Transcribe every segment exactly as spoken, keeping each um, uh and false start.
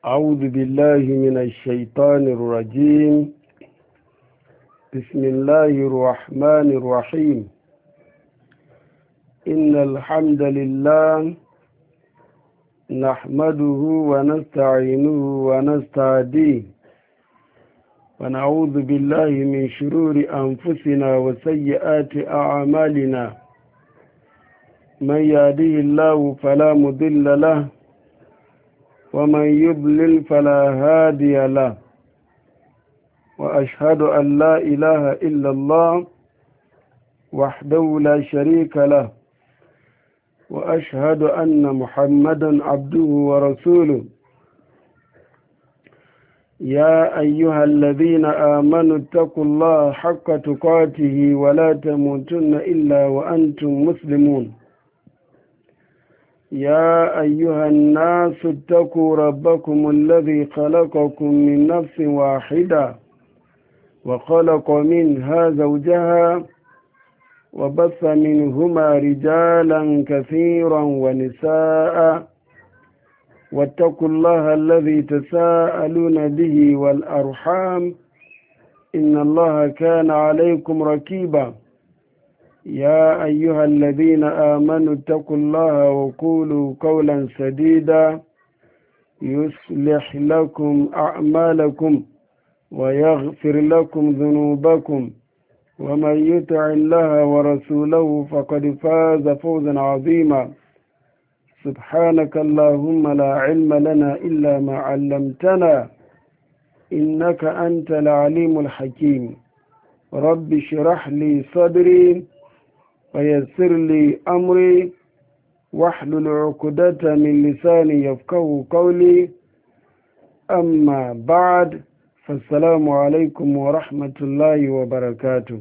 أعوذ بالله من الشيطان الرجيم. بسم الله الرحمن الرحيم. إن الحمد لله نحمده ونستعينه ونستهديه ونعوذ بالله من شرور أنفسنا وسيئات أعمالنا. من يهده الله فلا مضل له ومن يضلل فلا هادي له، وأشهد أن لا إله إلا الله وحده لا شريك له، وأشهد أن محمدا عبده ورسوله. يا أيها الذين آمنوا اتقوا الله حق تقاته ولا تموتن إلا وأنتم مسلمون. يا أيها الناس اتقوا ربكم الذي خلقكم من نفس واحدة وخلق منها زوجها وبث منهما رجالا كثيرا ونساء، واتقوا الله الذي تساءلون به والأرحام إن الله كان عليكم رقيبا. يا أيها الذين آمنوا اتقوا الله وقولوا قولا سديدا يصلح لكم أعمالكم ويغفر لكم ذنوبكم، ومن يطع الله ورسوله فقد فاز فوزا عظيما. سبحانك اللهم لا علم لنا إلا ما علمتنا إنك أنت العليم الحكيم. رب اشرح لي صدري ويسر لي أمري واحلل عقدة من لساني يفقهوا قولي. أما بعد، فالسلام عليكم ورحمة الله وبركاته.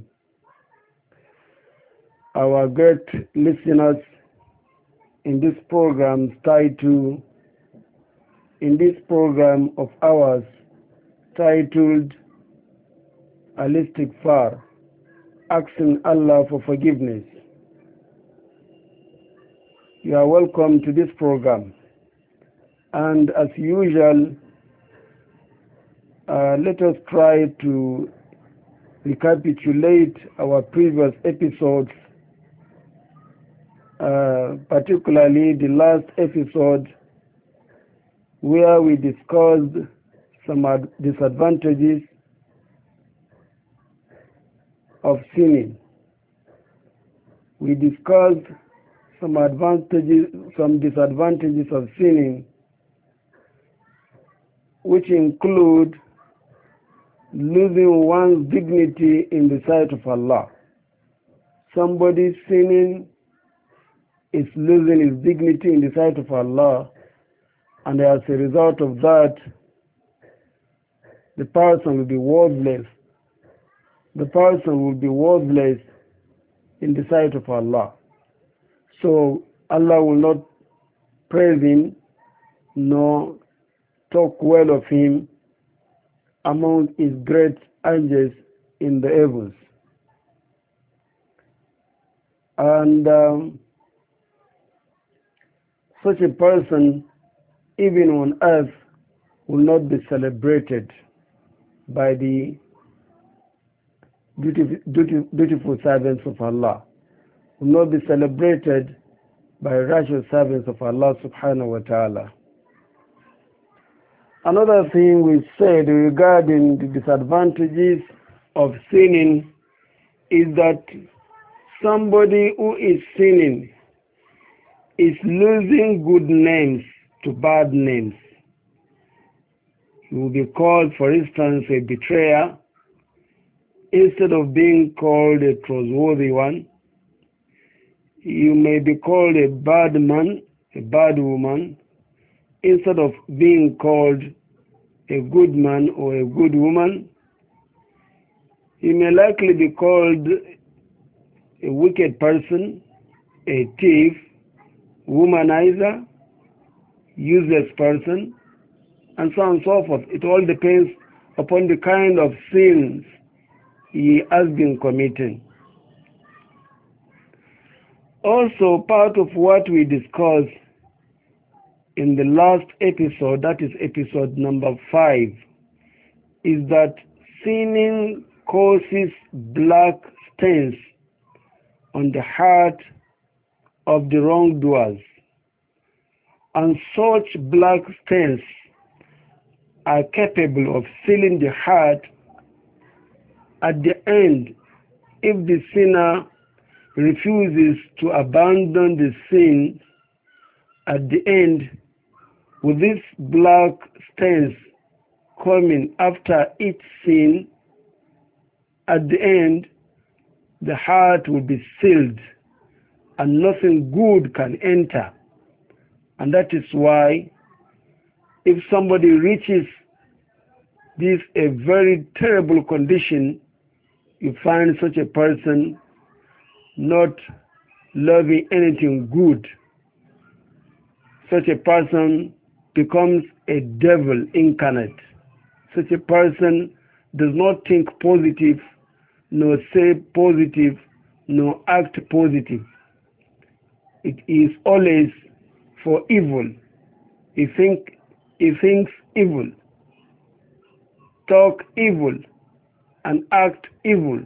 Our great listeners, in this program titled, in this program of ours titled Al-Istighfar, asking Allah for forgiveness. You are welcome to this program, and as usual, uh, let us try to recapitulate our previous episodes, uh, particularly the last episode where we discussed some ad- disadvantages of sinning. We discussed some advantages, some disadvantages of sinning, which include losing one's dignity in the sight of Allah. Somebody sinning is losing his dignity in the sight of Allah, and as a result of that, the person will be worthless. The person will be worthless in the sight of Allah. So Allah will not praise him nor talk well of him among his great angels in the heavens. And um, such a person, even on earth, will not be celebrated by the beautiful, beautiful, beautiful servants of Allah, will not be celebrated by righteous servants of Allah subhanahu wa ta'ala. Another thing we said regarding the disadvantages of sinning is that somebody who is sinning is losing good names to bad names. He will be called, for instance, a betrayer instead of being called a trustworthy one. You may be called a bad man, a bad woman, instead of being called a good man or a good woman. You may likely be called a wicked person, a thief, womanizer, useless person, and so on and so forth. It all depends upon the kind of sins he has been committing. Also, part of what we discussed in the last episode, that is episode number five, is that sinning causes black stains on the heart of the wrongdoers, and such black stains are capable of sealing the heart at the end if the sinner refuses to abandon the sin. At the end, with these black stains coming after each sin, at the end, the heart will be sealed and nothing good can enter. And that is why if somebody reaches this a very terrible condition, you find such a person not loving anything good. Such a person becomes a devil incarnate. Such a person does not think positive, nor say positive, nor act positive. It is always for evil. He think he thinks evil, talk evil, and act evil.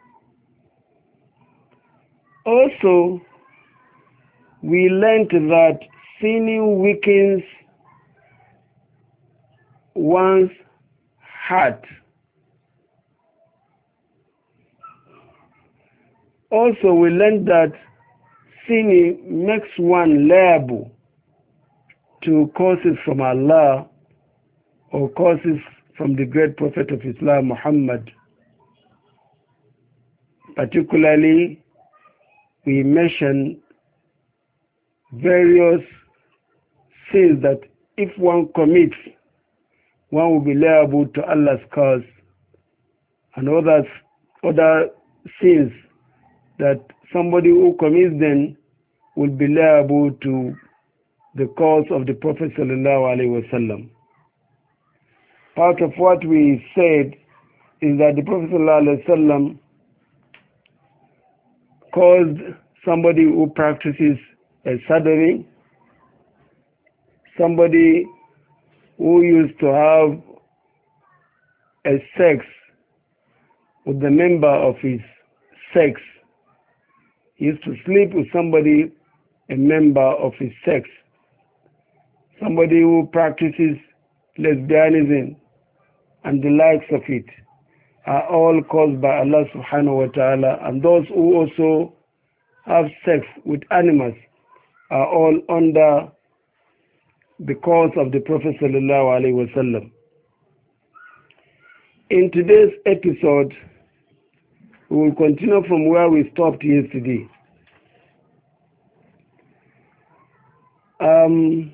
Also, we learned that sinning weakens one's heart. Also, we learned that sinning makes one liable to causes from Allah or causes from the great Prophet of Islam, Muhammad. Particularly, we mention various sins that if one commits, one will be liable to Allah's curse, and others, other sins that somebody who commits them will be liable to the cause of the Prophet sallallahu alaihi wasallam. Part of what we said is that the Prophet sallallahu alaihi wasallam caused somebody who practices a sodomy, somebody who used to have a sex with the member of his sex. He used to sleep with somebody, a member of his sex. Somebody who practices lesbianism and the likes of it are all caused by Allah subhanahu wa ta'ala, and those who also have sex with animals are all under the cause of the Prophet sallallahu alaihi wasallam. In today's episode, we will continue from where we stopped yesterday. Um,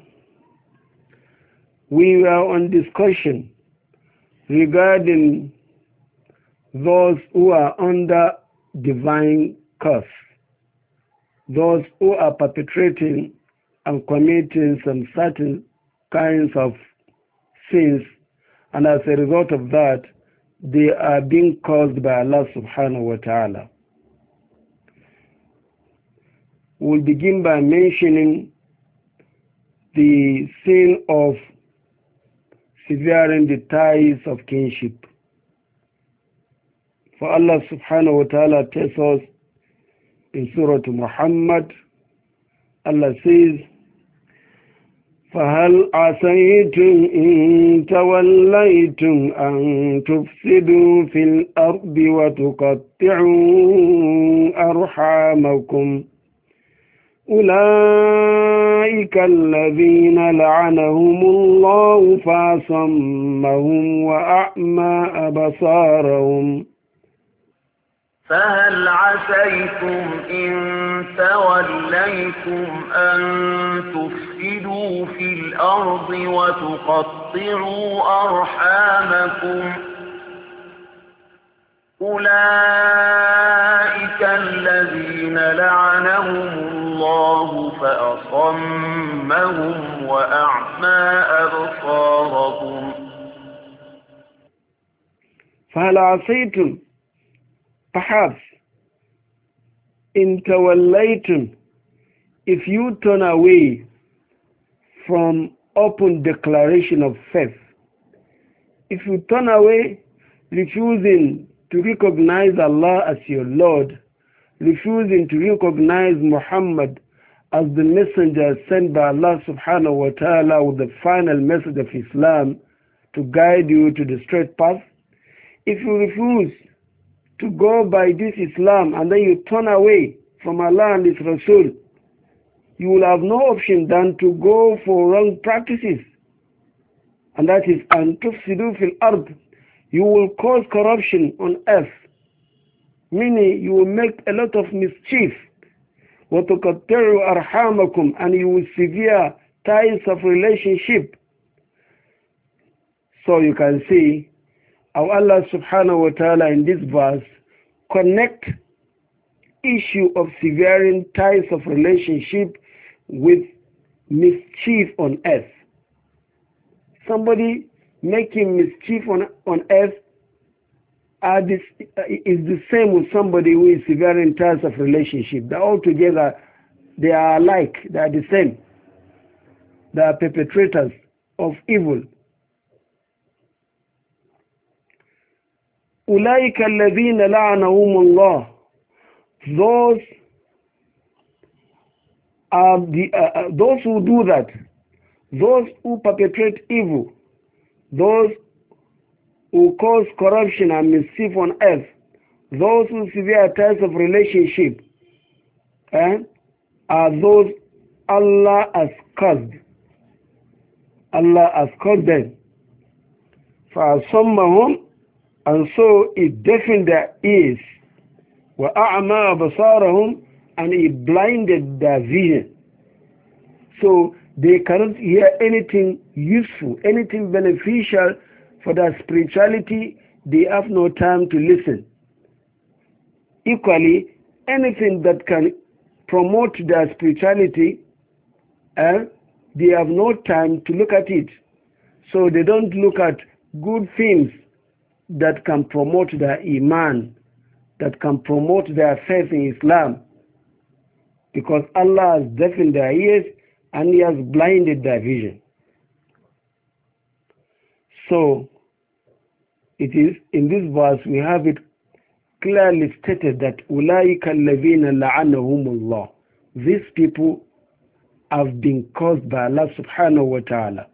we were on discussion regarding those who are under divine curse, those who are perpetrating and committing some certain kinds of sins, and as a result of that, they are being caused by Allah subhanahu wa ta'ala. We'll begin by mentioning the sin of severing the ties of kinship. For Allah subhanahu wa ta'ala tells us in Surah Muhammad, Allah says, فَهَلْ عَسَيْتُمْ إِن تَوَلَّيْتُمْ أَن تُفْسِدُوا فِي الْأَرْضِ وَتُقَطِّعُوا أَرْحَامَكُمْ أُولَئِكَ الَّذِينَ لَعَنَهُمُ اللَّهُ فَأَصَمَّهُمْ وَأَعْمَى أَبْصَارَهُمْ فهل عسيتم إن توليتم أن تفسدوا في الأرض وتقطعوا أرحامكم أولئك الذين لعنهم الله فأصمهم وأعمى أبصارهم. فهل عسيتم, perhaps, in tawallaytum, if you turn away from open declaration of faith. If you turn away, refusing to recognize Allah as your Lord, refusing to recognize Muhammad as the messenger sent by Allah subhanahu wa ta'ala with the final message of Islam to guide you to the straight path, if you refuse to go by this Islam and then you turn away from Allah and His Rasul, you will have no option than to go for wrong practices. And that is, أَن تُفْسِدُوا فِي الْأَرْضِ. You will cause corruption on earth, meaning you will make a lot of mischief. وَتُقَطِّعُوا أَرْحَامَكُمْ. And you will sever ties of relationship. So you can see how Allah subhanahu wa ta'ala in this verse connect issue of severing ties of relationship with mischief on earth. Somebody making mischief on, on earth are this, uh, is the same with somebody who is severing ties of relationship. They're all together, they are alike, they are the same. They are perpetrators of evil. أولئك الذين لعنهم الله. Those are the uh, uh, those who do that, those who perpetrate evil, those who cause corruption and mischief on earth, those who sever ties of relationship, eh, are those Allah has cursed. Allah has cursed them. فَأَصَمَّهُمْ. And so it deafened their ears. وَأَعْمَى أَبْصَارَهُمْ. And it blinded their vision. So they cannot hear anything useful, anything beneficial for their spirituality. They have no time to listen. Equally, anything that can promote their spirituality, eh, they have no time to look at it. So they don't look at good things that can promote their iman, that can promote their faith in Islam, because Allah has deafened their ears and He has blinded their vision. So it is in this verse we have it clearly stated that أُولَٰئِكَ الَّذِينَ لَعَنَهُمُ اللَّهُ. These people have been caused by Allah subhanahu wa ta'ala.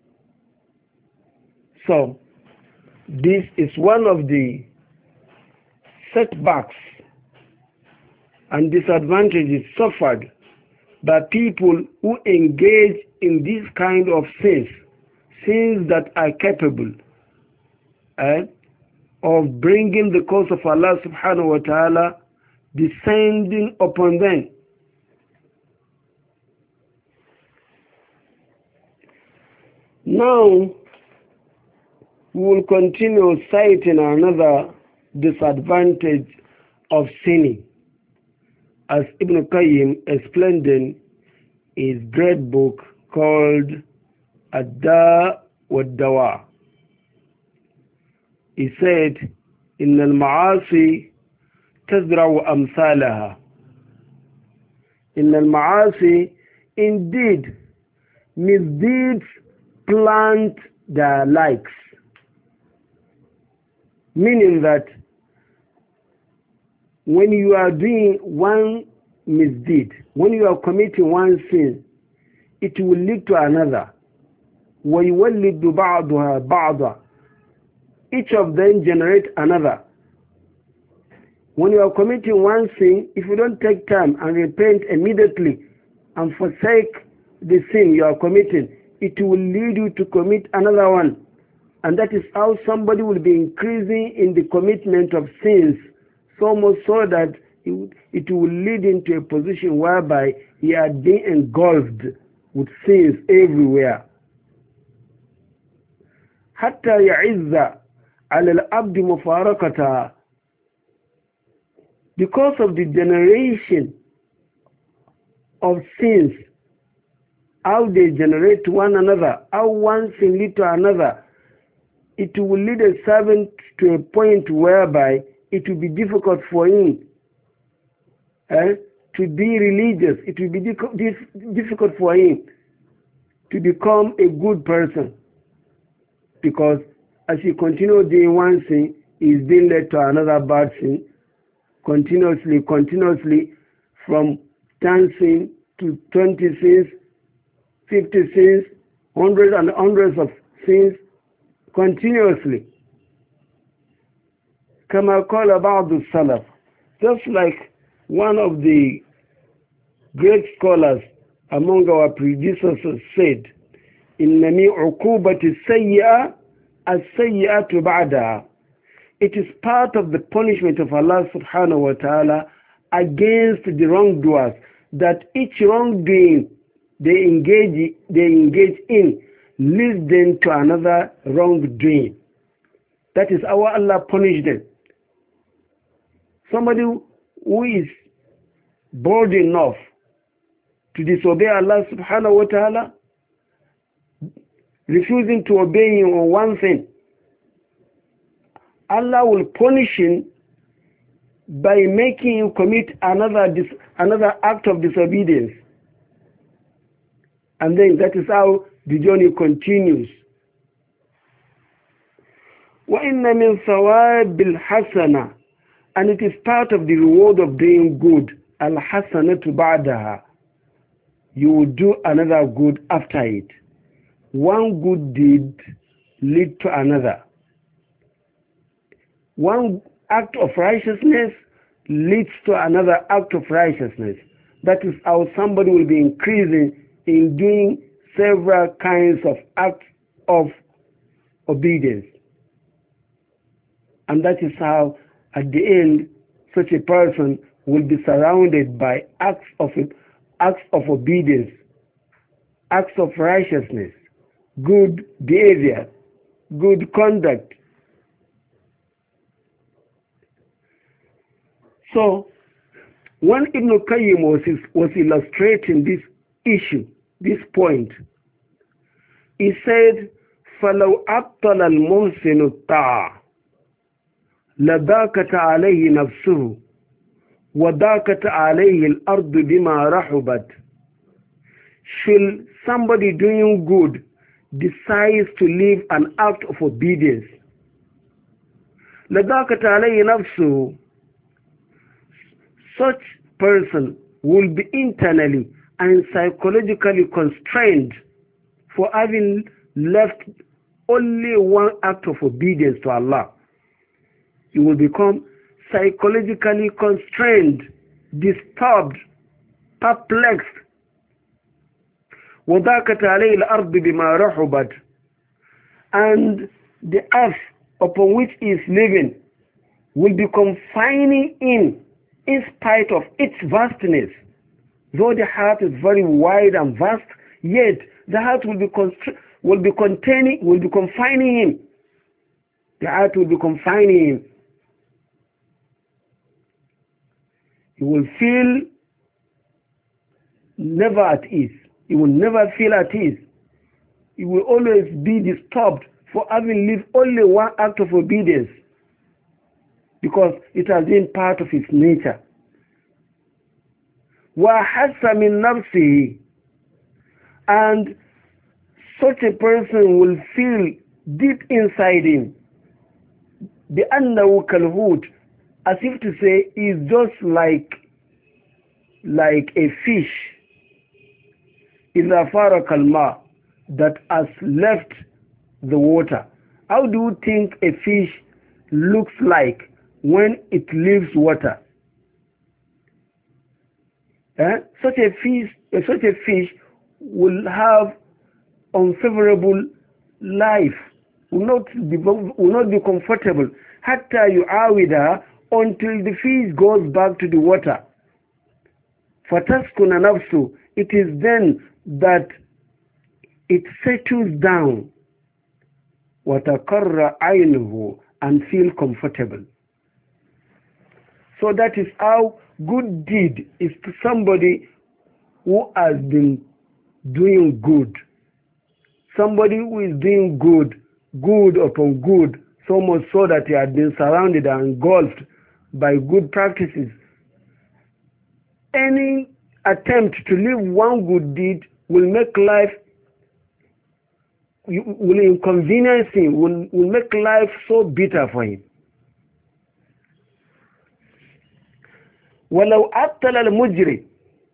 So this is one of the setbacks and disadvantages suffered by people who engage in this kind of sins, sins that are capable eh, of bringing the curse of Allah subhanahu wa ta'ala descending upon them. Now, we will continue citing another disadvantage of sinning, as Ibn Qayyim explained in his great book called Ad-Da' wad-Dawa. He said, إن المعاصي تزرع أمثالها. إن المعاصي, indeed, misdeeds plant their likes. Meaning that when you are doing one misdeed, when you are committing one sin, it will lead to another. وَيُوَلِّدُ بَعْضُهَا بَعْضًا. Each of them generate another. When you are committing one sin, if you don't take time and repent immediately and forsake the sin you are committing, it will lead you to commit another one. And that is how somebody will be increasing in the commitment of sins, so much so that it will lead into a position whereby he had been engulfed with sins everywhere. حتى يعز على العبد مفارقتها. Because of the generation of sins, how they generate one another, how one sin lead to another, it will lead a servant to a point whereby it will be difficult for him eh, to be religious. It will be difficult for him to become a good person. Because as he continues doing one sin, he is being led to another bad sin, continuously, continuously, from ten sins to twenty sins, fifty sins, hundreds and hundreds of sins, continuously. كما قال بعض السلف, just like one of the great scholars among our predecessors said, إن من عقوبة السيئة السيئة بعدها. It is part of the punishment of Allah subhanahu wa ta'ala against the wrongdoers that each wrongdoing they engage, they engage in leads them to another wrongdoing. That is how Allah punished them. Somebody who is bold enough to disobey Allah subhanahu wa ta'ala, refusing to obey him on one thing, Allah will punish him by making him commit another dis another act of disobedience. And then that is how the journey continues. وَإِنَّ مِنْ ثَوَابِ الْحَسَنَةِ, and it is part of the reward of doing good. Al-hasanatu ba'daha, you will do another good after it. One good deed lead to another. One act of righteousness leads to another act of righteousness. That is how somebody will be increasing in doing several kinds of acts of obedience. And that is how, at the end, such a person will be surrounded by acts of acts of obedience, acts of righteousness, good behavior, good conduct. So, when Ibn Qayyim was, was illustrating this issue, this point, he said, فَلَوْ أَبْطَلَ الْمُحْسِنُ الطَّاعَةَ لَضَاقَتْ عَلَيْهِ نَفْسُهُ وَضَاقَتْ عَلَيْهِ الْأَرْضُ بِمَا رَحُبَتْ. Should somebody doing good decides to live an act of obedience, لَضَاقَتْ عَلَيْهِ نَفْسُهُ, such person will be internally and psychologically constrained for having left only one act of obedience to Allah. He will become psychologically constrained, disturbed, perplexed. وَضَاقَتْ عَلَيْهِ الْأَرْضُ بِمَا رَحُبَتْ, and the earth upon which he is living will be confining in in spite of its vastness. Though the heart is very wide and vast, yet the heart will be will be containing, will be confining him. The heart will be confining him. He will feel never at ease. He will never feel at ease. He will always be disturbed for having lived only one act of obedience, because it has been part of his nature. وَحَسَّ مِن نَفْسِهِ, and such a person will feel deep inside him, بِأَنَّهُ كَالْهُوتِ, as if to say he is just like, like a fish, إِذَا فَارَقَ الْمَاءِ, that has left the water. How do you think a fish looks like when it leaves water? Eh? Such a fish, such a fish will have unfavorable life, will not be, will not be comfortable. Hatta yu'awida, until the fish goes back to the water. Fataskuna nafsu, it is then that it settles down. Watakarra aynuhu, and feel comfortable. So that is how good deed is to somebody who has been doing good. Somebody who is doing good, good upon good, so much so that he had been surrounded and engulfed by good practices. Any attempt to live one good deed will make life will inconvenience him, will, will make life so bitter for him. وَلَوْ أَبْتَلَ الْمُجْرِمِ,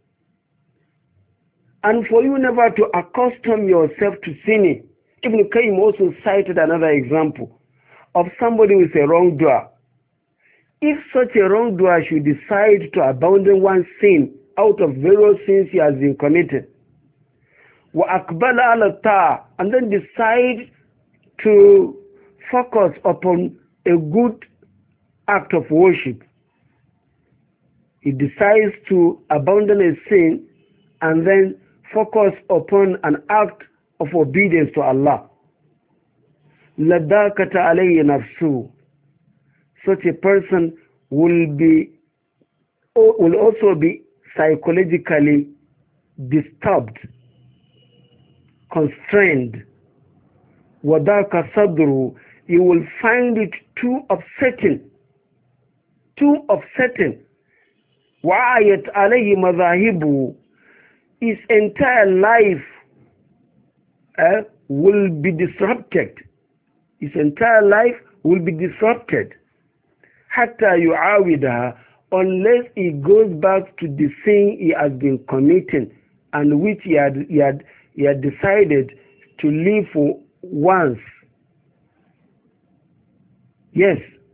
and for you never to accustom yourself to sinning. Ibn Qayyim also cited another example of somebody with a wrongdoer. If such a wrongdoer should decide to abandon one sin out of various sins he has been committed, وَأَقْبَلَ عَلَى الطَّاعَةِ, and then decide to focus upon a good act of worship, he decides to abandon a sin and then focus upon an act of obedience to Allah. لَدَّاكَتَ عَلَيْهِ نَفْسُهُ, such a person will be will also be psychologically disturbed, constrained. وَذَاكَ صَدْرُهُ, he will find it too upsetting, too upsetting. وَعَيَتْ عَلَيْهِ مَذَاهِبُهُ, his entire life uh, will be disrupted. His entire life will be disrupted. حَتَّى يُعَاوِدَهَا, unless he goes back to the sin he has been committing and which he had, he had, he had decided to live for once. Yes.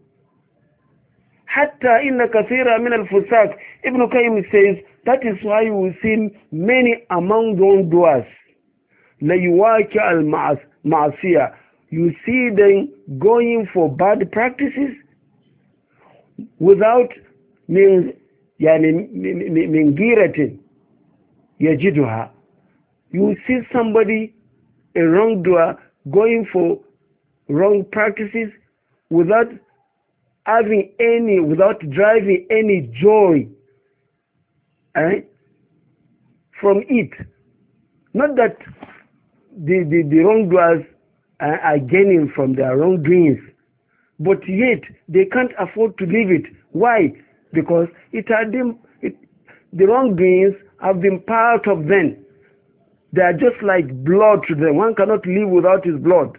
حَتَّى إِنَّ كَثِيرًا مِنَ الْفُسَاقِ, Ibn Qayyim says, that is why you will see many among wrongdoers, لَيُوَاكِعَ الْمَعْصِيَةِ, you see them going for bad practices without min giratin yajiduha. You see somebody, a wrongdoer, going for wrong practices without having any, without driving any joy eh, from it. Not that the, the, the wrongdoers are, are gaining from their wrongdoings, but yet they can't afford to leave it. Why? Because it had been, it, the wrongdoings have been part of them. They are just like blood to them. One cannot live without his blood.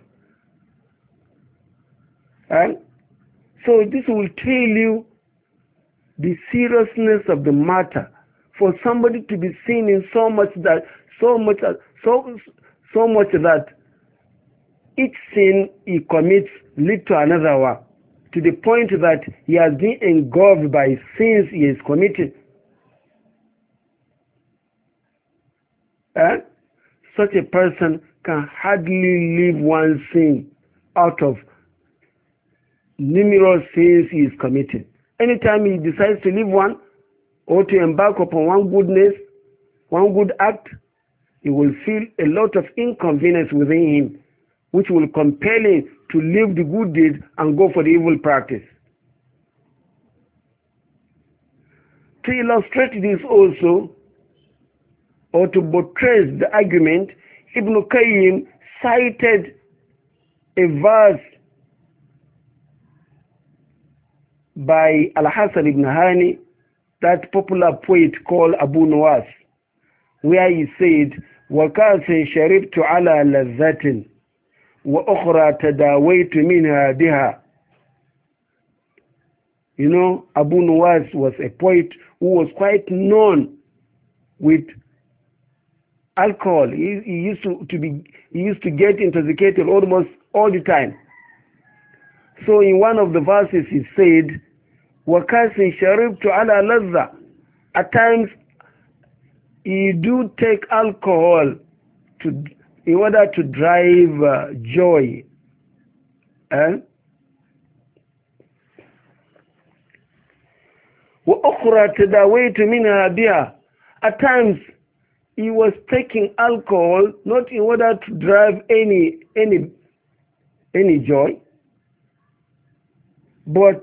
Right? So this will tell you the seriousness of the matter. For somebody to be seen in so much that so much so so much that each sin he commits leads to another one, to the point that he has been engulfed by sins he is committing. Eh? Such a person can hardly leave one sin out of numerous sins he is committing. Anytime he decides to leave one or to embark upon one goodness, one good act, he will feel a lot of inconvenience within him, which will compel him to leave the good deed and go for the evil practice. To illustrate this also, or to buttress the argument, Ibn Qayyim cited a verse by Al-Hasan ibn Hani, that popular poet called Abu Nuwas, where he said, وَكَاسٍ شَرِبْتُ عَلَى لَذَّةٍ وَأُخْرَى تَدَاوَيْتُ مِنْهَا بِهَا. You know, Abu Nuwas was a poet who was quite known with alcohol. He, he used to, to be he used to get intoxicated almost all the time. So in one of the verses he said, وَكَاسٍ شَرِبْتُ عَلَى لَذَّةٍ, at times you do take alcohol to in order to drive uh, joy. Eh? وَأُخْرَى تَدَاوَيْتُ مِنْهَا بِهَا, at times he was taking alcohol not in order to drive any any any joy, but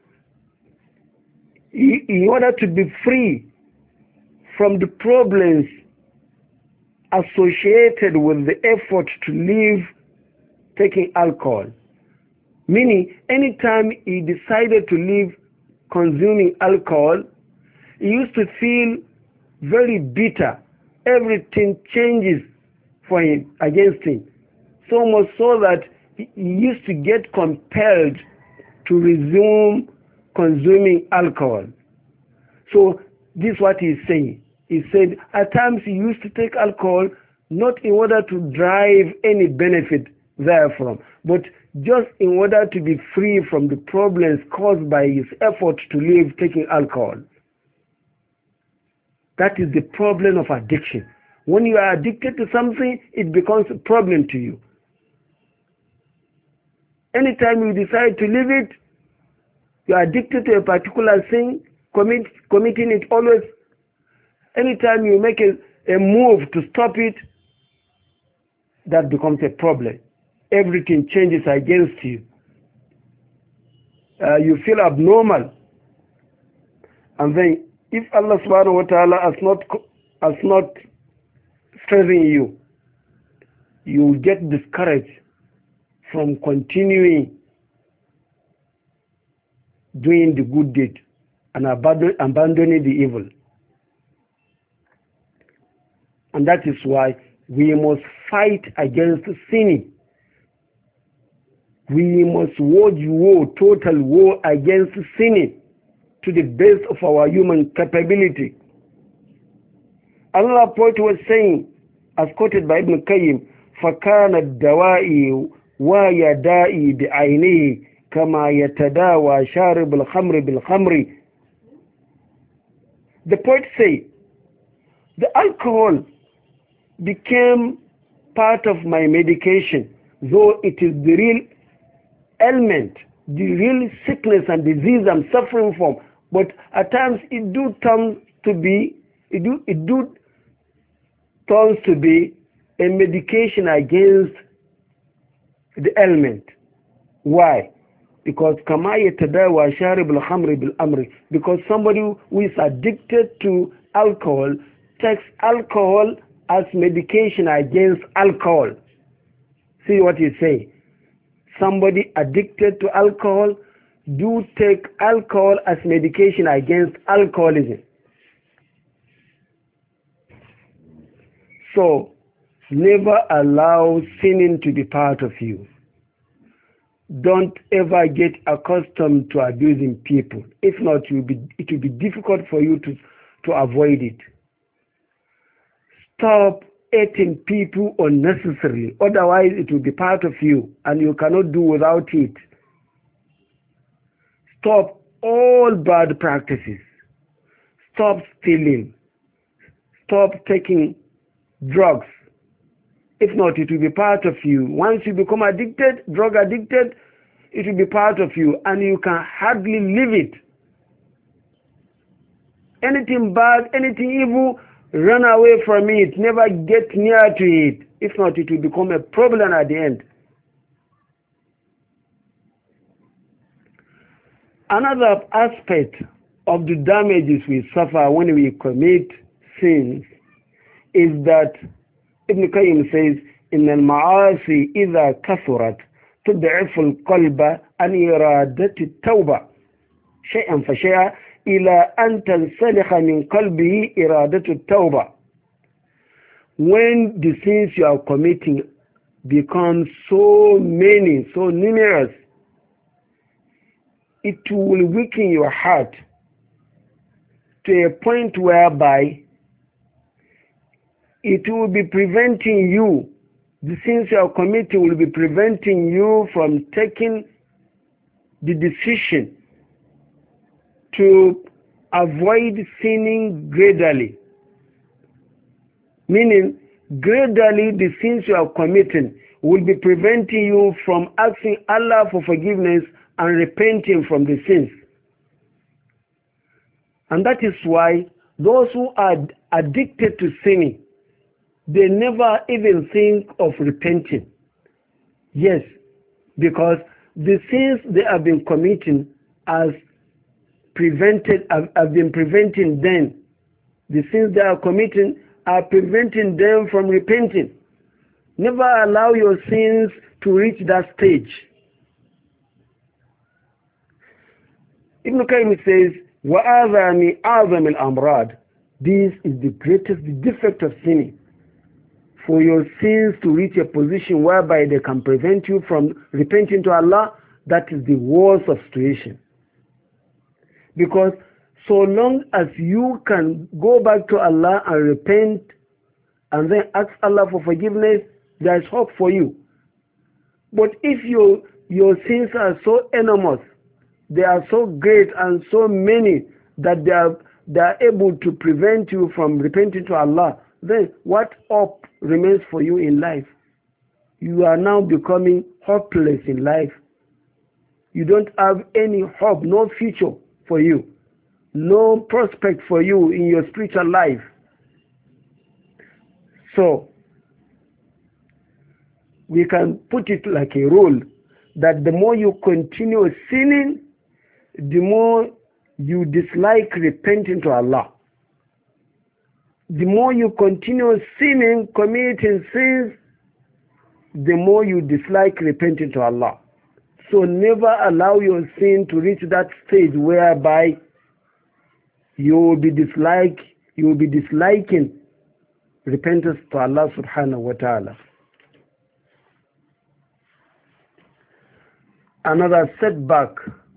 in order to be free from the problems associated with the effort to leave taking alcohol. Meaning, anytime he decided to leave consuming alcohol, he used to feel very bitter. Everything changes for him, against him. so much so that he used to get compelled to resume consuming alcohol. So this is what he's saying. He said at times he used to take alcohol not in order to drive any benefit therefrom, but just in order to be free from the problems caused by his effort to live taking alcohol. That is the problem of addiction. When you are addicted to something, it becomes a problem to you. Anytime you decide to leave it, you are addicted to a particular thing, commit, committing it always. Anytime you make a, a move to stop it, that becomes a problem. Everything changes against you. Uh, you feel abnormal. And then if Allah subhanahu wa ta'ala has not, has not strengthened you, you will get discouraged from continuing doing the good deed and abandon, abandoning the evil. And that is why we must fight against sinning. We must wage war, total war against sinning to the best of our human capability. Another poet was saying, as quoted by Ibn Qayyim, فَكَانَ الدَّوَائِ وَيَدَائِ بِعَيْنِهِ كَمَا يَتَدَاوَى شَارِبُ الْخَمْرِ بِالْخَمْرِ. The poet say, the alcohol became part of my medication, though it is the real ailment, the real sickness and disease I'm suffering from. But at times it do turn to be, it do, it do turns to be a medication against the ailment. Why? Because kama yatadawa sharib al-khamri bil-amri. Because somebody who is addicted to alcohol takes alcohol as medication against alcohol. See what he's saying. Somebody addicted to alcohol do take alcohol as medication against alcoholism. So never allow sinning to be part of you. Don't ever get accustomed to abusing people. If not, it will be, it will be difficult for you to, to avoid it. Stop hating people unnecessarily. Otherwise, it will be part of you and you cannot do without it. Stop all bad practices. Stop stealing. Stop taking drugs. If not, it will be part of you. Once you become addicted, drug addicted, it will be part of you and you can hardly leave it. Anything bad, anything evil, run away from it. Never get near to it. If not, it will become a problem at the end. Another aspect of the damages we suffer when we commit sins is that Ibn Qayyim says, إن المعاصي إذا كثرت تضعف القلب عن إرادة التوبة شيئا فشيئا إلى أن تنسلخ من قلبه إرادة التوبة. When the sins you are committing become so many, so numerous, it will weaken your heart to a point whereby it will be preventing you, the sins you are committing will be preventing you from taking the decision to avoid sinning gradually. Meaning, gradually the sins you are committing will be preventing you from asking Allah for forgiveness and repenting from the sins. And that is why those who are addicted to sinning, they never even think of repenting. Yes, because the sins they have been committing has prevented, have, have been preventing them. The sins they are committing are preventing them from repenting. Never allow your sins to reach that stage. Ibn Qayyim says, وَآذَا مِنْ أَعْظَمِ الْأَمْرَادِ. This is the greatest defect of sinning. for your sins to reach a position whereby they can prevent you from repenting to Allah, that is the worst of situation. Because so long as you can go back to Allah and repent and then ask Allah for forgiveness, there is hope for you. But if your your sins are so enormous, they are so great and so many that they are, they are able to prevent you from repenting to Allah, then what hope remains for you in life? You are now becoming hopeless in life. You don't have any hope, no future for you, no prospect for you in your spiritual life. So, we can put it like a rule that the more you continue sinning, the more you dislike repenting to Allah. The more you continue sinning, committing sins, the more you dislike repenting to Allah. So never allow your sin to reach that stage whereby you will be dislike, you will be disliking repentance to Allah subhanahu wa ta'ala. Another setback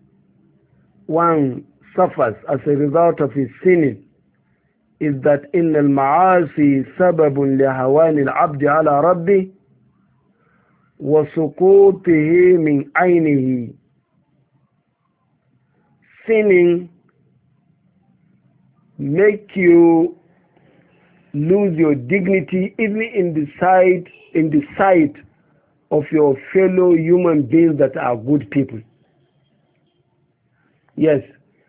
one suffers as a result of his sinning is that إن المعاصي سبب لهوان العبد على ربه وسقوطه من عينه. Sinning make you lose your dignity even in the sight in the sight of your fellow human beings that are good people. Yes.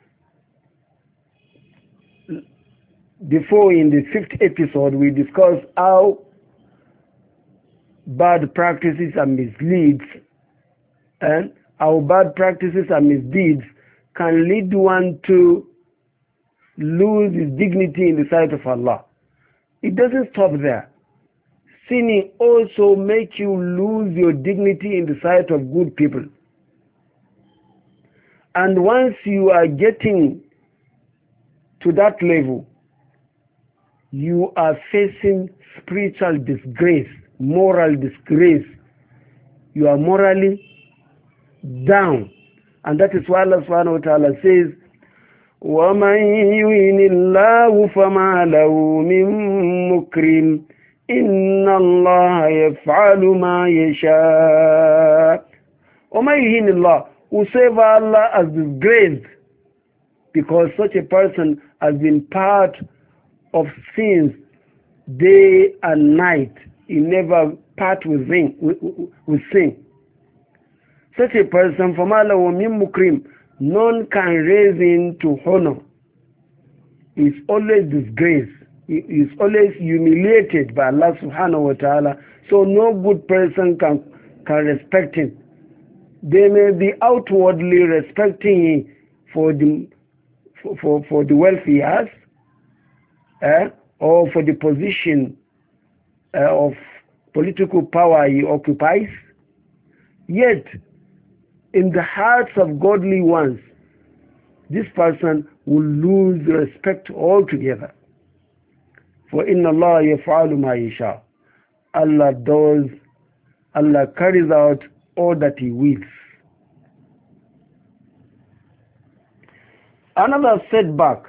Before, in the fifth episode, we discussed how bad practices and misdeeds and how bad practices and misdeeds can lead one to lose his dignity in the sight of Allah. It doesn't stop there. Sinning also makes you lose your dignity in the sight of good people. And once you are getting to that level, you are facing spiritual disgrace, moral disgrace. You are morally down. And that is why Allah subhanahu wa ta'ala says, وَمَنْ يُهِنِ اللَّهُ فَمَا لَهُ مِن مُكْرِمٍ إِنَّ اللَّهَ يَفْعَلُ مَا يَشَاءُ. وَمَنْ يُهِنِ اللَّهُ, whosoever Allah has disgraced, because such a person has been part of sins day and night, he never part with sin. With, with sin. Such a person, فَمَا لَهُ مِن مُكْرِمٍ, none can raise him to honor. He is always disgraced. He is always humiliated by Allah subhanahu wa ta'ala. So no good person can, can respect him. They may be outwardly respecting him for the, for, for, for the wealth he has, eh, or for the position uh, of political power he occupies. Yet, in the hearts of godly ones, this person will lose respect altogether. For inna Allah yaf'alu ma yasha. Allah does, Allah carries out all that He wills. Another setback,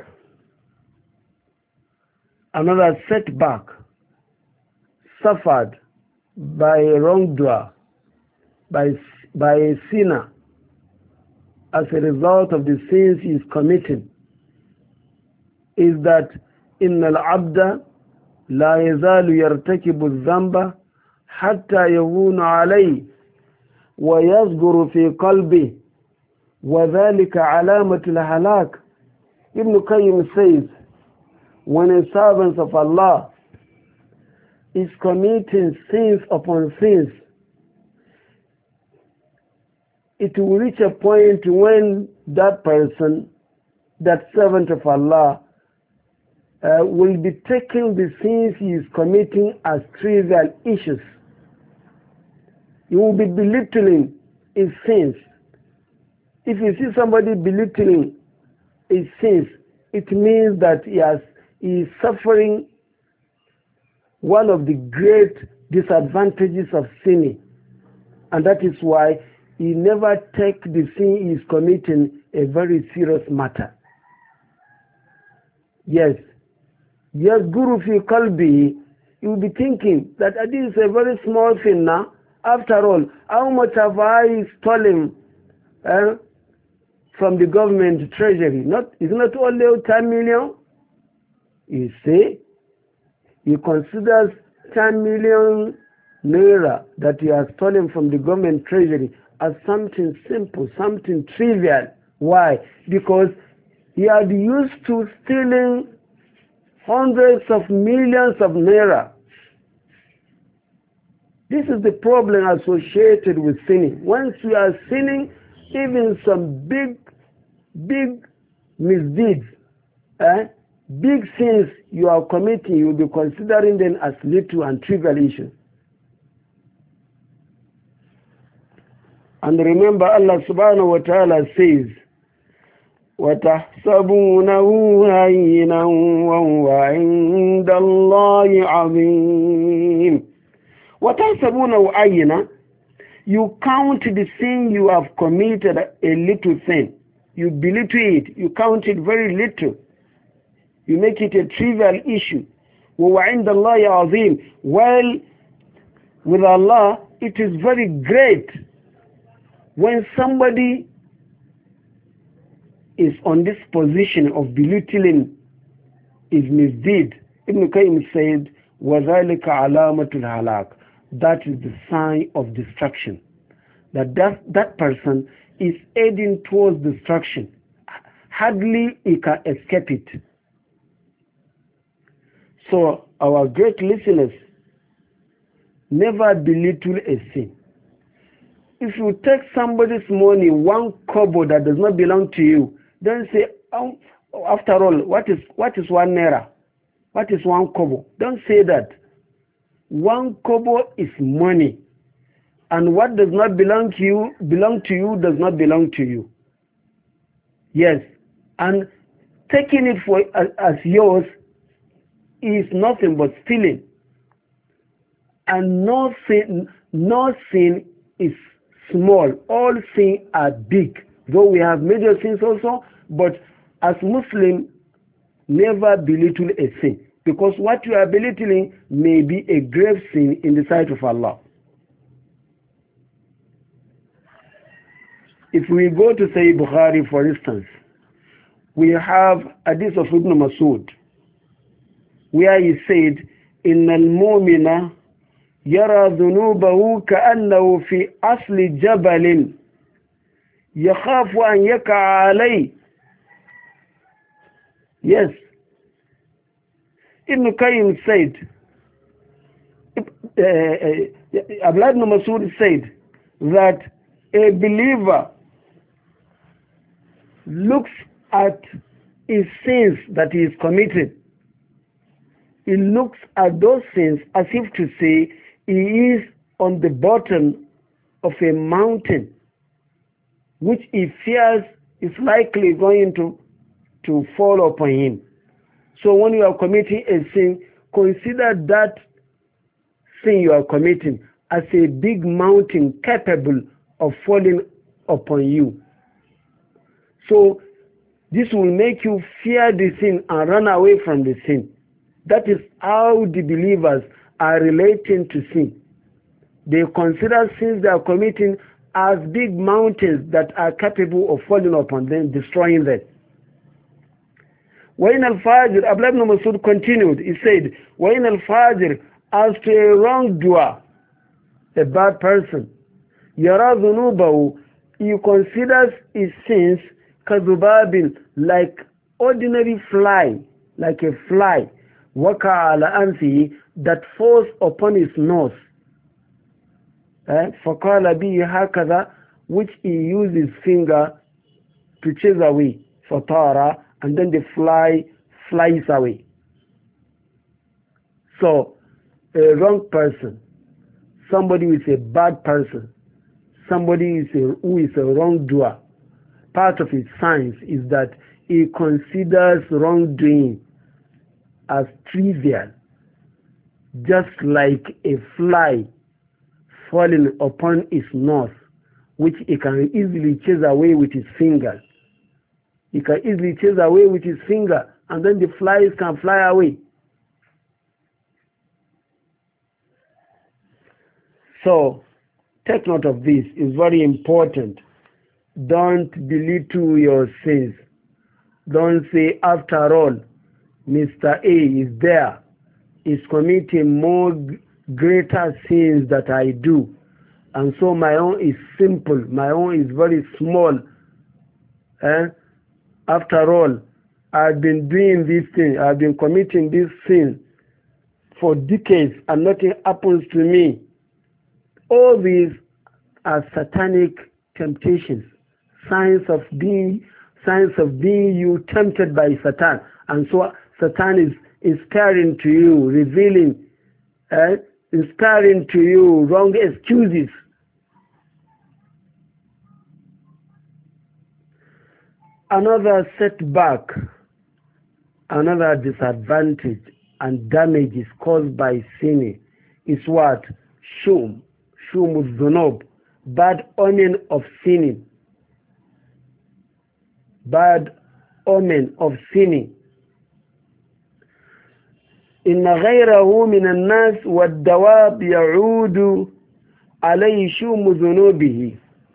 another setback suffered by a wrongdoer, by, by a sinner, as a result of the sins he is committing, is that إن العبد لا يزال يرتكب الذنب حتى يهون عليه ويصغر في قلبه وذلك علامة الهلاك. Ibn Qayyim says, when a servant of Allah is committing sins upon sins, it will reach a point when that person, that servant of Allah, uh, will be taking the sins he is committing as trivial issues. He will be belittling his sins. If you see somebody belittling his sins, it means that he has he is suffering one of the great disadvantages of sinning. And that is why he never take the sin he is committing a very serious matter. Yes. Yes, Guru fi qalbi, you will be thinking that this is a very small thing now. After all, how much have I stolen eh, from the government treasury? Not, it's not only ten million. You see, he considers ten million naira that he has stolen from the government treasury as something simple, something trivial. Why? Because he had used to stealing hundreds of millions of naira. This is the problem associated with sinning. Once you are sinning, even some big, big misdeeds, eh, big sins you are committing, you will be considering them as little and trivial issues. And remember, Allah subhanahu wa ta'ala says, وَتَحْسَبُونَهُ هَيِّنًا وَهُوَ عِندَ اللَّهِ عَظِيمٌ. وَتَحْسَبُونَهُ هَيِّنًا. You count the sin you have committed a little sin. You belittle it. You count it very little. You make it a trivial issue. وَهُوَ عِندَ اللَّهِ عَظِيمٌ. Well, with Allah, it is very great. When somebody is on this position of belittling his misdeed, Ibn Qayyim said, وَذَلِكَ عَلَامَةُ الْهَلَاكِ. That is the sign of destruction. That, that that person is heading towards destruction. Hardly he can escape it. So, our great listeners, never belittle a sin. If you take somebody's money, one kobo that does not belong to you, then say, oh, after all, what is what is one naira? What is one kobo? Don't say that. One kobo is money. And what does not belong to you, belong to you does not belong to you. Yes. And taking it for as, as yours is nothing but stealing. And no sin, no sin is small. All sins are big. Though we have major sins also, but as Muslim, never belittle a sin. Because what you are belittling may be a grave sin in the sight of Allah. If we go to Sahih Bukhari, for instance, we have hadith of Ibn Masud, where he said, إِنَّ الْمُؤْمِنَ يَرَى ذُنُوبَهُ كَأَنَّهُ فِي أَصْلِ جَبَلٍ يَخَافُ أَنْ يَقَعَ عَلَيْهِ. Yes. Ibn Qayyim said, uh, uh, Abdullah ibn Masud said that a believer looks at his sins that he is committed. He looks at those sins as if to say he is on the bottom of a mountain which he fears is likely going to, to fall upon him. So when you are committing a sin, consider that sin you are committing as a big mountain capable of falling upon you. So this will make you fear the sin and run away from the sin. That is how the believers are relating to sin. They consider sins they are committing as big mountains that are capable of falling upon them, destroying them. وَإِنَ الْفَاجِرِ, Abdullah ibn Masud continued, he said, وَإِنَ الْفَاجِرِ, as to a wrongdoer, a bad person, يَرَى ذُنُوبَهُ, he considers his sins كَذُبَابٍ, like ordinary fly, like a fly, وَقَعَ عَلَى أَنْفِهِ, that falls upon his nose. Eh? فَقَالَ بِهِ هَكَذَا, which he used his finger to chase away. فَطَارَ, and then the fly flies away. So, a wrong person, somebody who is a bad person, somebody who is a, who is a wrongdoer, part of his science is that he considers wrongdoing as trivial. just like a fly falling upon its nose, which he can easily chase away with his finger. He can easily chase away with his finger, and then the flies can fly away. So, take note of this. It's very important. Don't belittle your sins. Don't say, after all, Mister A is there, is committing more greater sins that I do, and so my own is simple, my own is very small. Eh? After all, I've been doing this thing, I've been committing this sin for decades and nothing happens to me. All these are satanic temptations, signs of being signs of being you tempted by Satan. And so Satan is inspiring to you, revealing, eh, inspiring to you wrong excuses. Another setback, another disadvantage and damage is caused by sinning is what? Shum. Shum dhunub. Bad omen of sinning. Bad omen of sinning. إن غيره من الناس والدواب يعود عليه شوم ذنوبه.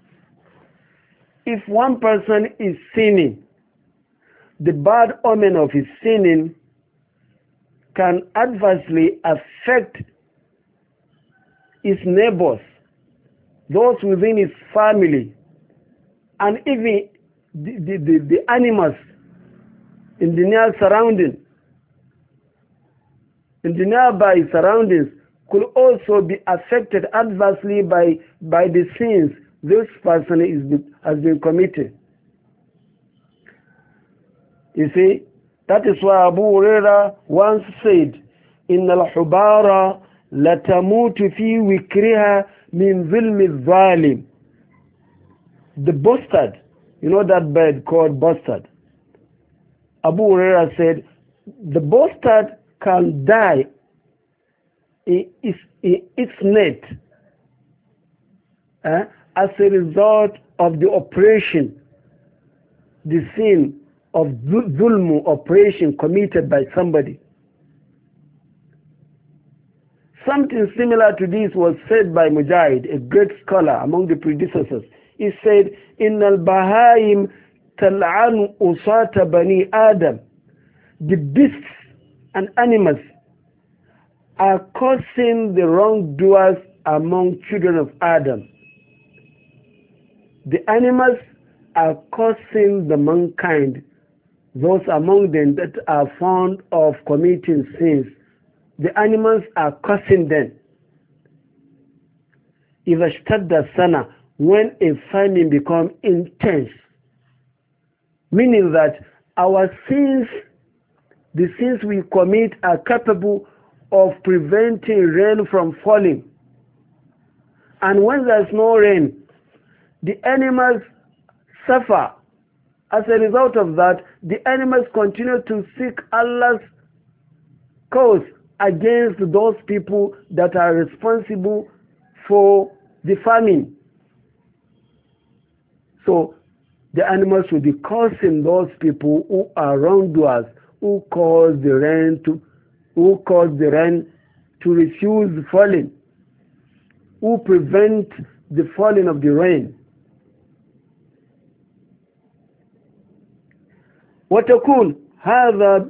If one person is sinning, the bad omen of his sinning can adversely affect his neighbors, those within his family, and even the, the, the, the animals in the near surrounding, in the nearby surroundings could also be affected adversely by, by the sins this person is, has been committed. You see, that is why Abu Huraira once said, إِنَّ الْحُبَارَ لَتَمُوتُ فِي وِكْرِهَا مِنْ ظِلْمِ الظَّالِمِ. The bustard, you know that bird called bustard. Abu Huraira said, the bustard can die in its, in its net eh, as a result of the operation, the sin of zulmu operation committed by somebody. Something similar to this was said by Mujahid, a great scholar among the predecessors. He said, "In al-bahaim tal'anu usata bani Adam." The beasts and animals are causing the wrongdoers among children of Adam. The animals are causing the mankind, those among them that are fond of committing sins. The animals are causing them. If a shtadda sana, when a famine becomes intense, meaning that our sins, the sins we commit are capable of preventing rain from falling. And when there's no rain, the animals suffer. As a result of that, the animals continue to seek Allah's cause against those people that are responsible for the famine. So the animals will be causing those people who are wrongdoers, who cause the rain to who cause the rain to refuse falling, who prevent the falling of the rain. وتكون هذا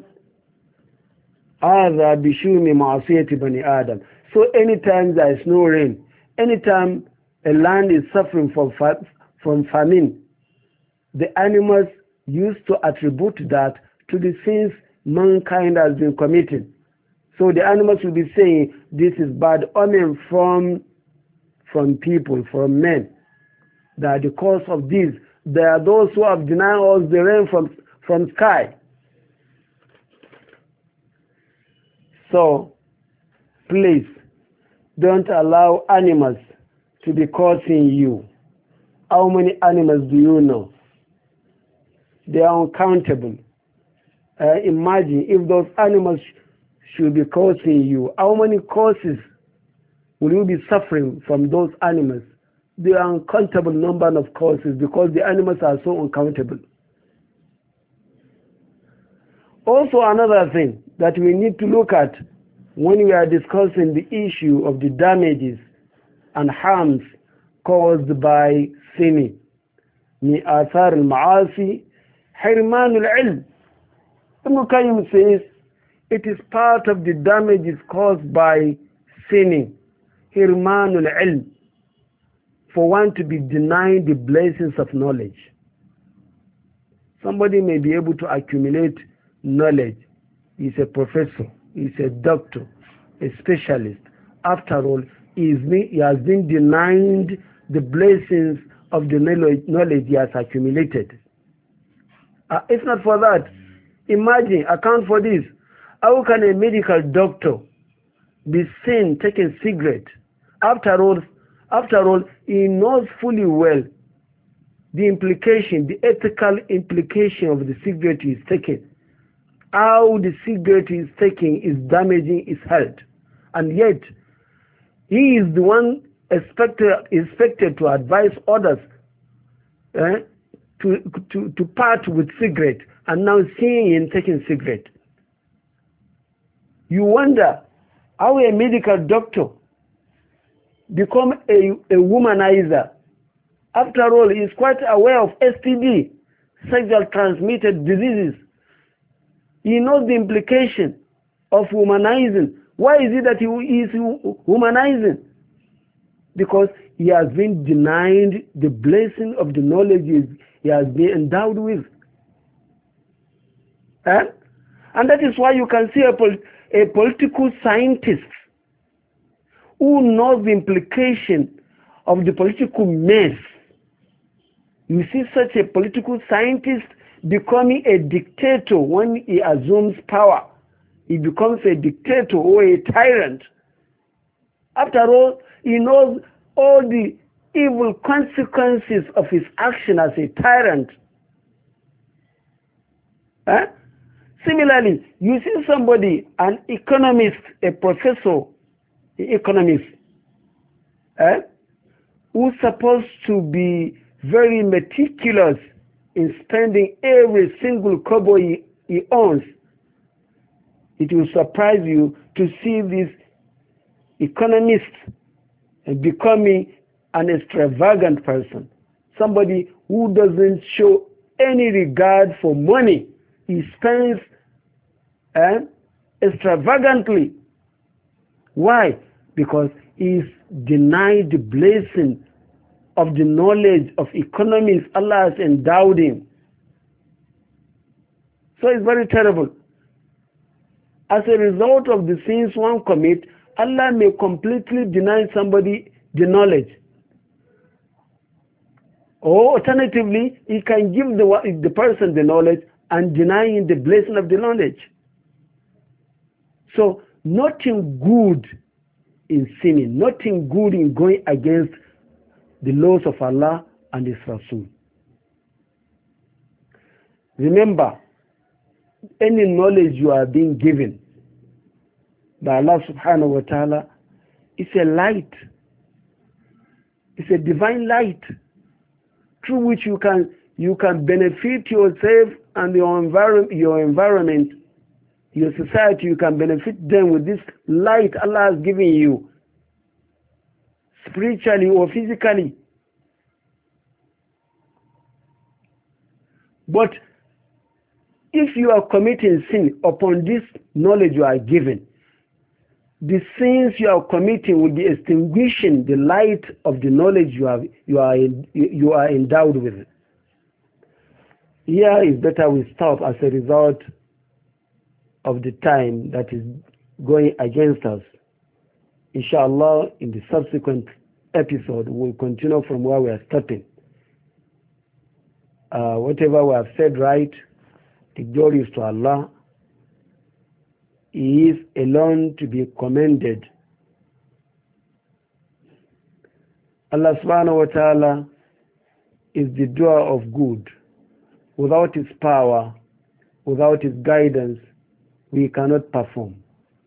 هذا بشؤم معصية بني آدم. So anytime there is no rain, anytime a land is suffering from from famine, the animals used to attribute that to the sins mankind has been committing. So the animals will be saying, this is bad omen from from people, from men. That the cause of this, there are those who have denied us the rain from from sky. So, please, don't allow animals to be causing you. How many animals do you know? They are uncountable. Uh, imagine if those animals should be causing you? How many causes will you be suffering from those animals? The uncountable number of causes, because the animals are so uncountable. Also, another thing that we need to look at when we are discussing the issue of the damages and harms caused by sinning. من آثار المعاصي حرمان العلم. Ibn Qayyim says it is part of the damages caused by sinning. حرمان العلم. For one to be denied the blessings of knowledge. Somebody may be able to accumulate knowledge. He's a professor, he's a doctor, a specialist. After all, he, is being, he has been denied the blessings of the knowledge he has accumulated. Uh, if not for that, imagine, account for this. How can a medical doctor be seen taking cigarette? After all, after all, he knows fully well the implication, the ethical implication of the cigarette he is taking. How the cigarette he is taking is damaging his health. And yet, he is the one expected, expected to advise others eh, to, to, to part with cigarette, and now seeing him taking cigarette. You wonder how a medical doctor become a, a womanizer. After all, he is quite aware of S T D, sexual transmitted diseases. He knows the implication of womanizing. Why is it that he is womanizing? Because he has been denied the blessing of the knowledge he has been endowed with. Eh? And that is why you can see a, pol a political scientist who knows the implication of the political mess. You see such a political scientist becoming a dictator when he assumes power. He becomes a dictator or a tyrant. After all, he knows all the evil consequences of his action as a tyrant. Eh? Similarly, you see somebody, an economist, a professor, an economist, eh, who's supposed to be very meticulous in spending every single kobo he, he owns. It will surprise you to see this economist becoming an extravagant person. Somebody who doesn't show any regard for money. He spends eh, extravagantly. Why? Because he is denied the blessing of the knowledge of economics Allah has endowed him. So it's very terrible. As a result of the sins one commits, Allah may completely deny somebody the knowledge. Or alternatively, He can give the, the person the knowledge and deny him the blessing of the knowledge. So nothing good in sinning, nothing good in going against the laws of Allah and His Rasul. Remember, any knowledge you are being given by Allah subhanahu wa ta'ala is a light. It's a divine light through which you can you can benefit yourself and your environment, your environment, your society. You can benefit them with this light Allah has given you, spiritually or physically. But if you are committing sin upon this knowledge you are given, the sins you are committing will be extinguishing the light of the knowledge you have you are you are endowed with. Here is better we stop as a result of the time that is going against us. Inshallah, in the subsequent episode, we'll continue from where we are stopping. Uh, whatever we have said right, the glory is to Allah. He is alone to be commended. Allah subhanahu wa ta'ala is the doer of good. Without His power, without His guidance, we cannot perform.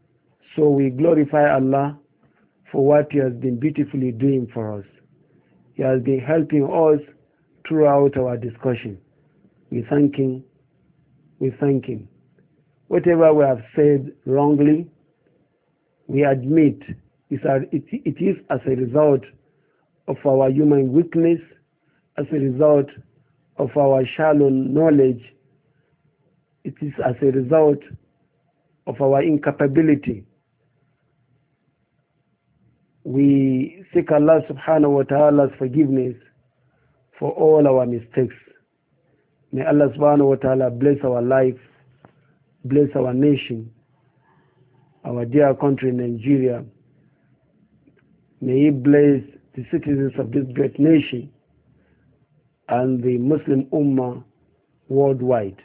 So we glorify Allah for what He has been beautifully doing for us. He has been helping us throughout our discussion. We thank Him. We thank Him. Whatever we have said wrongly, we admit it is as a result of our human weakness, as a result of our shallow knowledge. It is as a result of our incapability. We seek Allah subhanahu wa ta'ala's forgiveness for all our mistakes. May Allah subhanahu wa ta'ala bless our life, bless our nation, our dear country Nigeria. May He bless the citizens of this great nation and the Muslim Ummah worldwide.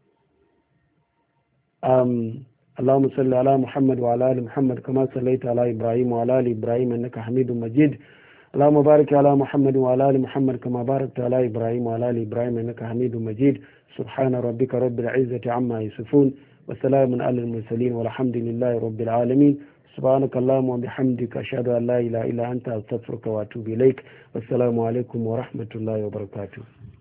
Um, اللهم صل على محمد وعلى آل محمد كما صليت على إبراهيم وعلى آل إبراهيم إنك حميد مجيد. اللهم بارك على محمد وعلى آل محمد كما باركت على إبراهيم وعلى آل إبراهيم إنك حميد مجيد. سبحان ربك رب العزة عما يصفون وسلام على المرسلين والحمد لله رب العالمين. سبحانك اللهم وبحمدك أشهد أن لا إله إلا أنت أستغفرك وأتوب إليك. والسلام عليكم ورحمة الله وبركاته.